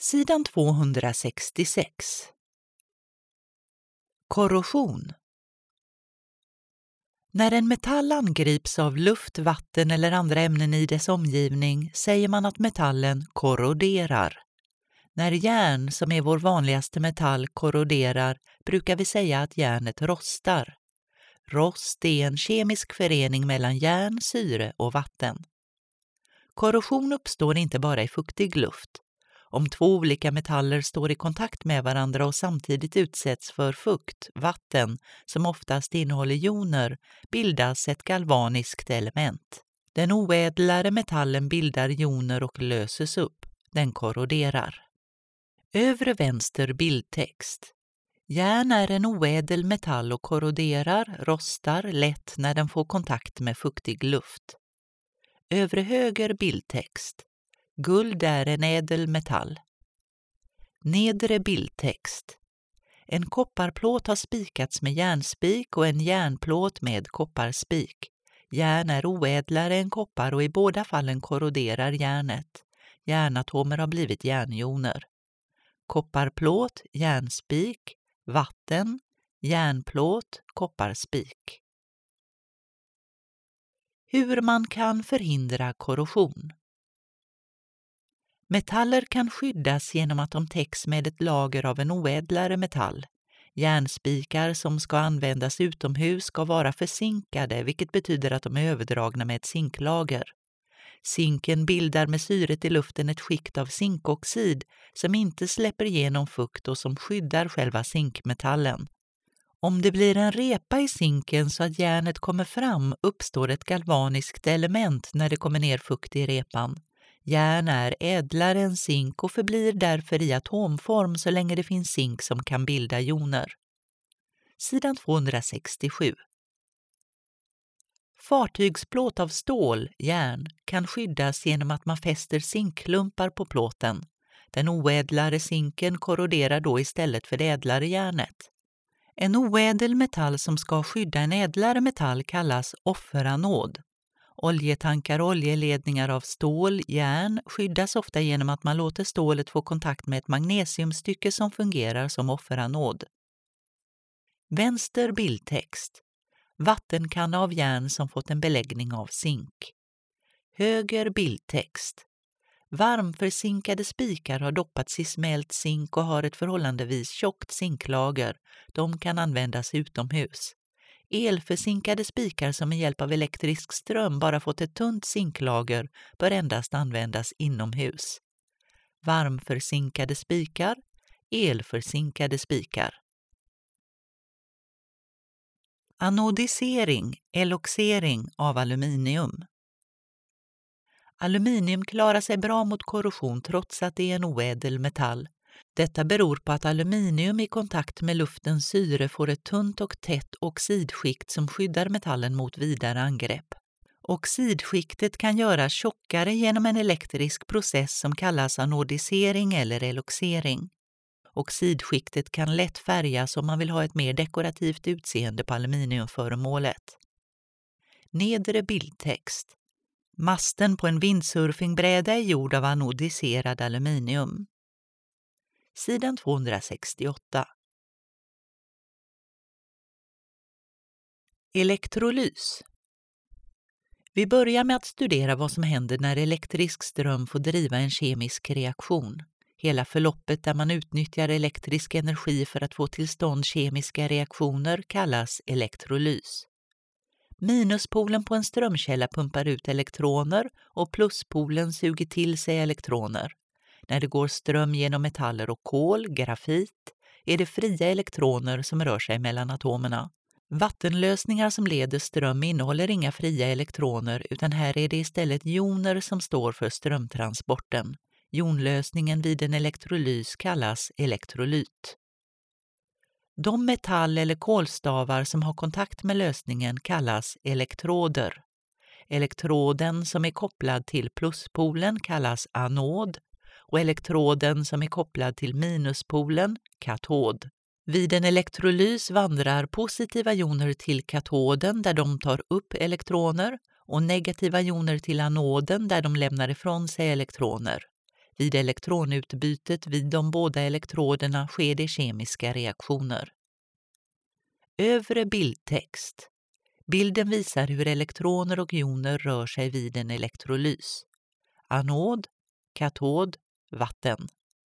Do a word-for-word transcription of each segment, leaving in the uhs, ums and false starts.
Sidan tvåhundrasextiosex. Korrosion. När en metall angrips av luft, vatten eller andra ämnen i dess omgivning säger man att metallen korroderar. När järn, som är vår vanligaste metall, korroderar brukar vi säga att järnet rostar. Rost är en kemisk förening mellan järn, syre och vatten. Korrosion uppstår inte bara i fuktig luft. Om två olika metaller står i kontakt med varandra och samtidigt utsätts för fukt, vatten, som oftast innehåller joner, bildas ett galvaniskt element. Den oädlare metallen bildar joner och löses upp. Den korroderar. Övre vänster bildtext. Järn är en oädel metall och korroderar, rostar lätt när den får kontakt med fuktig luft. Övre höger bildtext. Guld är en ädel metall. Nedre bildtext. En kopparplåt har spikats med järnspik och en järnplåt med kopparspik. Järn är oädlare än koppar och i båda fallen korroderar järnet. Järnatomer har blivit järnjoner. Kopparplåt, järnspik, vatten, järnplåt, kopparspik. Hur man kan förhindra korrosion. Metaller kan skyddas genom att de täcks med ett lager av en oädlare metall. Järnspikar som ska användas utomhus ska vara förzinkade, vilket betyder att de är överdragna med ett zinklager. Zinken bildar med syret i luften ett skikt av zinkoxid som inte släpper igenom fukt och som skyddar själva zinkmetallen. Om det blir en repa i zinken så att järnet kommer fram uppstår ett galvaniskt element när det kommer ner fukt i repan. Järn är ädlare än zink och förblir därför i atomform så länge det finns zink som kan bilda joner. Sidan tvåhundrasextiosju. Fartygsplåt av stål, järn, kan skyddas genom att man fäster zinkklumpar på plåten. Den oädlare zinken korroderar då istället för det ädlare järnet. En oädel metall som ska skydda en ädlare metall kallas offeranod. Oljetankar och oljeledningar av stål, järn skyddas ofta genom att man låter stålet få kontakt med ett magnesiumstycke som fungerar som offeranod. Vänster bildtext. Vattenkanna av järn som fått en beläggning av zink. Höger bildtext. Varmförzinkade spikar har doppats i smält zink och har ett förhållandevis tjockt zinklager. De kan användas utomhus. Elförzinkade spikar som med hjälp av elektrisk ström bara fått ett tunt zinklager bör endast användas inomhus. Varmförzinkade spikar, elförzinkade spikar. Anodisering, eloxering av aluminium. Aluminium klarar sig bra mot korrosion trots att det är en oädel metall. Detta beror på att aluminium i kontakt med luftens syre får ett tunt och tätt oxidskikt som skyddar metallen mot vidare angrepp. Oxidskiktet kan göras tjockare genom en elektrisk process som kallas anodisering eller eloxering. Oxidskiktet kan lätt färgas om man vill ha ett mer dekorativt utseende på aluminiumföremålet. Nedre bildtext. Masten på en windsurfingbräda är gjord av anodiserad aluminium. Sidan tvåhundrasextioåtta. Elektrolys. Vi börjar med att studera vad som händer när elektrisk ström får driva en kemisk reaktion. Hela förloppet där man utnyttjar elektrisk energi för att få till stånd kemiska reaktioner kallas elektrolys. Minuspolen på en strömkälla pumpar ut elektroner och pluspolen suger till sig elektroner. När det går ström genom metaller och kol, grafit, är det fria elektroner som rör sig mellan atomerna. Vattenlösningar som leder ström innehåller inga fria elektroner utan här är det istället joner som står för strömtransporten. Jonlösningen vid en elektrolys kallas elektrolyt. De metall- eller kolstavar som har kontakt med lösningen kallas elektroder. Elektroden som är kopplad till pluspolen kallas anod och elektroden som är kopplad till minuspolen katod. Vid en elektrolys vandrar positiva joner till katoden där de tar upp elektroner och negativa joner till anoden där de lämnar ifrån sig elektroner. Vid elektronutbytet vid de båda elektroderna sker det kemiska reaktioner. Övre bildtext. Bilden visar hur elektroner och joner rör sig vid en elektrolys. Anod, katod, vatten.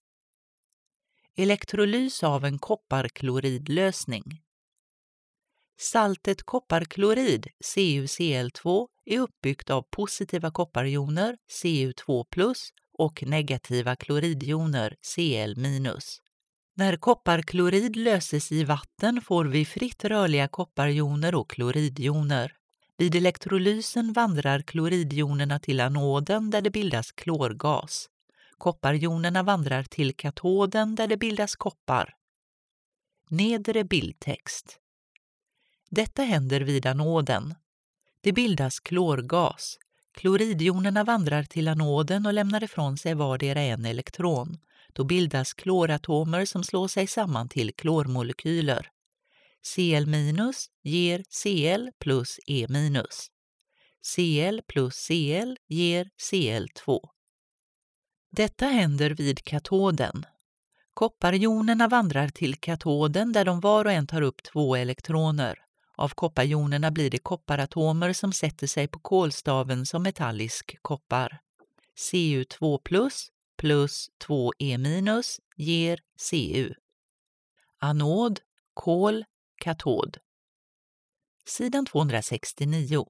Elektrolys av en kopparkloridlösning. Saltet kopparklorid, C u C l två, är uppbyggt av positiva kopparjoner, C u två plus, och negativa kloridjoner, C l minus. När kopparklorid löses i vatten får vi fritt rörliga kopparjoner och kloridjoner. Vid elektrolysen vandrar kloridjonerna till anoden där det bildas klorgas. Kopparjonerna vandrar till katoden där det bildas koppar. Nedre bildtext. Detta händer vid anoden. Det bildas klorgas. Kloridjonerna vandrar till anoden och lämnar ifrån sig vardera en elektron. Då bildas kloratomer som slår sig samman till klormolekyler. Cl- ger Cl plus E-. Cl plus Cl ger C l två. Detta händer vid katoden. Kopparjonerna vandrar till katoden där de var och en tar upp två elektroner. Av kopparjonerna blir det kopparatomer som sätter sig på kolstaven som metallisk koppar. C u två plus plus två E minus ger C u. Anod, kol, katod. Sidan tvåhundrasextionio.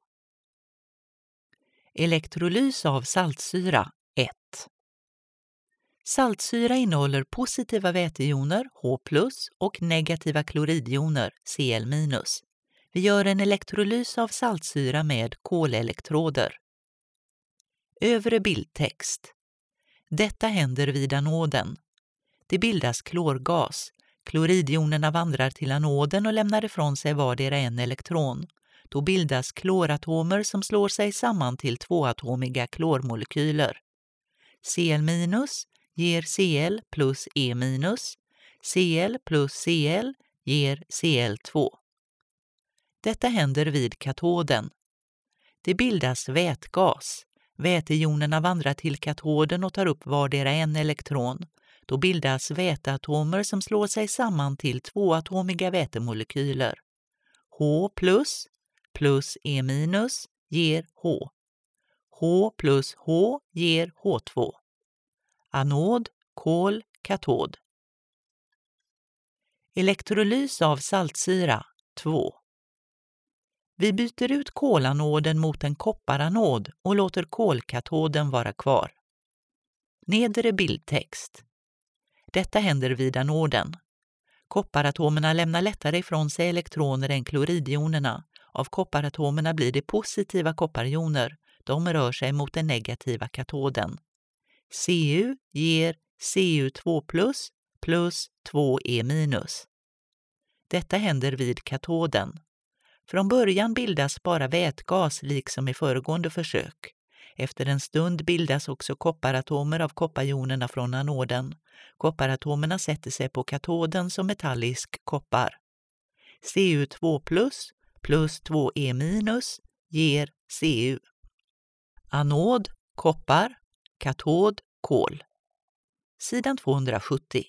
Elektrolys av saltsyra ett. Saltsyra innehåller positiva vätejoner, H plus, och negativa kloridjoner, Cl minus. Vi gör en elektrolys av saltsyra med kolelektroder. Övre bildtext. Detta händer vid anoden. Det bildas klorgas. Kloridjonerna vandrar till anoden och lämnar ifrån sig vardera en elektron. Då bildas kloratomer som slår sig samman till tvåatomiga klormolekyler. Cl- ger Cl plus E-. Cl plus Cl ger C l två. Detta händer vid katoden. Det bildas vätgas. Vätejonerna vandrar till katoden och tar upp vardera en elektron. Då bildas väteatomer som slår sig samman till tvåatomiga vätemolekyler. H plus plus E minus ger H. H plus H ger H två. Anod, kol, katod. Elektrolys av saltsyra två. Vi byter ut kolanoden mot en kopparanod och låter kolkatoden vara kvar. Nedre bildtext. Detta händer vid anoden. Kopparatomerna lämnar lättare ifrån sig elektroner än kloridjonerna. Av kopparatomerna blir det positiva kopparjoner. De rör sig mot den negativa katoden. C u ger C u två plus plus två E minus. Detta händer vid katoden. Från början bildas bara vätgas liksom i föregående försök. Efter en stund bildas också kopparatomer av kopparjonerna från anoden. Kopparatomerna sätter sig på katoden som metallisk koppar. C u två plus plus två E minus ger C u. Anod, koppar, katod, kol. Sidan tvåhundrasjuttio.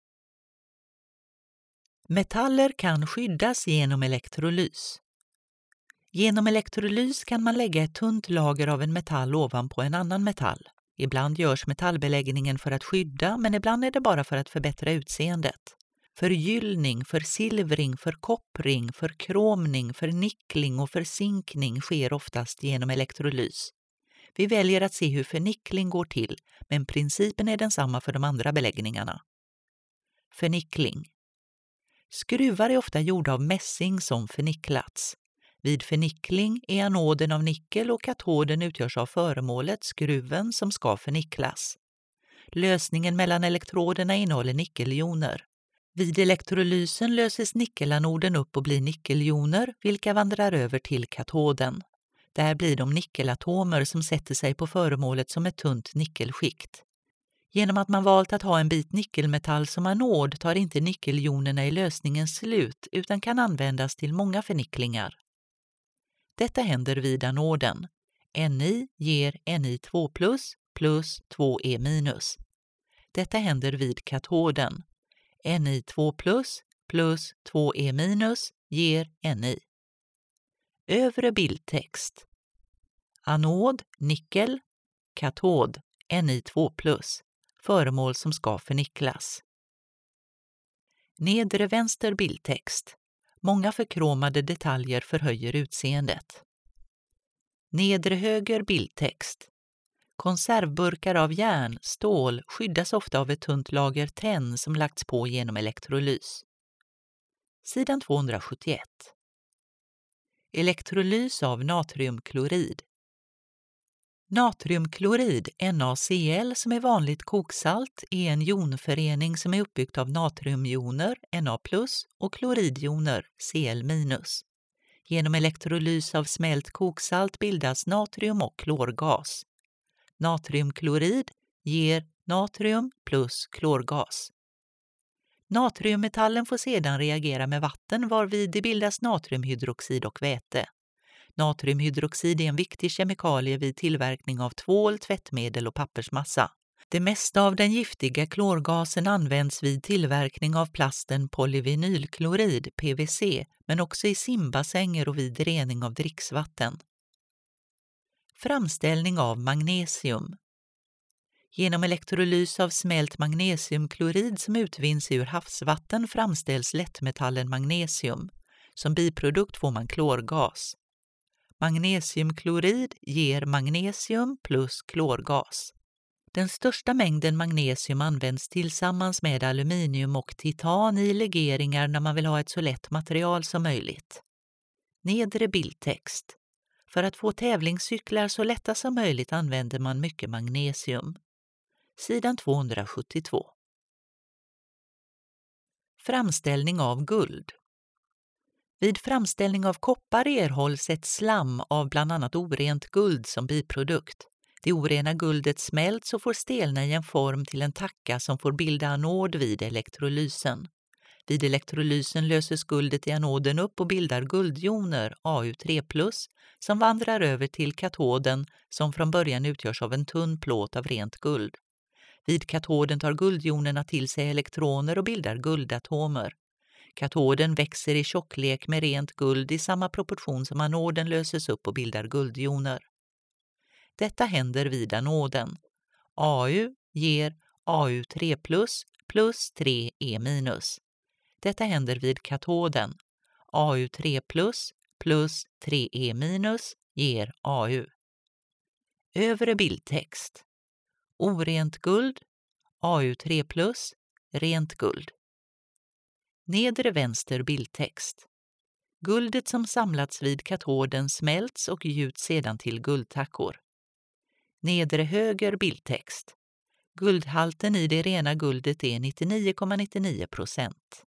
Metaller kan skyddas genom elektrolys. Genom elektrolys kan man lägga ett tunt lager av en metall ovanpå en annan metall. Ibland görs metallbeläggningen för att skydda, men ibland är det bara för att förbättra utseendet. Förgyllning, försilvring, förkoppring, förkromning, förnickling och förzinkning sker oftast genom elektrolys. Vi väljer att se hur förnickling går till, men principen är densamma för de andra beläggningarna. Förnickling. Skruvar är ofta gjorda av mässing som förnicklats. Vid förnickling är anoden av nickel och katoden utgörs av föremålet, skruven, som ska förnicklas. Lösningen mellan elektroderna innehåller nickeljoner. Vid elektrolysen löses nickelanoden upp och blir nickeljoner, vilka vandrar över till katoden. Där blir de nickelatomer som sätter sig på föremålet som ett tunt nickelskikt. Genom att man valt att ha en bit nickelmetall som anod tar inte nickeljonerna i lösningen slut utan kan användas till många förnicklingar. Detta händer vid anoden. Ni ger Ni två plus plus två E minus. Detta händer vid katoden. Ni två plus plus två E minus ger Ni. Övre bildtext. Anod, nickel, katod, Ni två plus, föremål som ska förnicklas. Nedre vänster bildtext. Många förkromade detaljer förhöjer utseendet. Nedre höger bildtext. Konservburkar av järn, stål skyddas ofta av ett tunt lager tenn som lagts på genom elektrolys. Sidan tvåhundrasjuttioett. Elektrolys av natriumklorid. Natriumklorid, NaCl, som är vanligt koksalt, är en jonförening som är uppbyggt av natriumjoner, Na plus, och kloridjoner, Cl minus. Genom elektrolys av smält koksalt bildas natrium och klorgas. Natriumklorid ger natrium plus klorgas. Natriummetallen får sedan reagera med vatten varvid det bildas natriumhydroxid och väte. Natriumhydroxid är en viktig kemikalie vid tillverkning av tvål, tvättmedel och pappersmassa. Det mesta av den giftiga klorgasen används vid tillverkning av plasten polyvinylklorid, P V C, men också i simbassänger och vid rening av dricksvatten. Framställning av magnesium. Genom elektrolys av smält magnesiumklorid som utvinns ur havsvatten framställs lättmetallen magnesium. Som biprodukt får man klorgas. Magnesiumklorid ger magnesium plus klorgas. Den största mängden magnesium används tillsammans med aluminium och titan i legeringar när man vill ha ett så lätt material som möjligt. Nedre bildtext. För att få tävlingscyklar så lätta som möjligt använder man mycket magnesium. Sidan tvåhundrasjuttiotvå. Framställning av guld. Vid framställning av koppar erhålls ett slam av bland annat orent guld som biprodukt. Det orena guldet smälts och får stelna i en form till en tacka som får bilda anod vid elektrolysen. Vid elektrolysen löses guldet i anoden upp och bildar guldjoner, A U tre plus, som vandrar över till katoden som från början utgörs av en tunn plåt av rent guld. Vid katoden tar guldjonerna till sig elektroner och bildar guldatomer. Katoden växer i tjocklek med rent guld i samma proportion som anoden löses upp och bildar guldjoner. Detta händer vid anoden. A U ger A U tre plus plus tre E minus. Detta händer vid katoden. A U tre plus plus tre E minus ger A U. Övre bildtext. Orent guld, A U tre plus, rent guld. Nedre vänster bildtext. Guldet som samlats vid katoden smälts och gjuts sedan till guldtackor. Nedre höger bildtext. Guldhalten i det rena guldet är nittionio komma nittionio procent.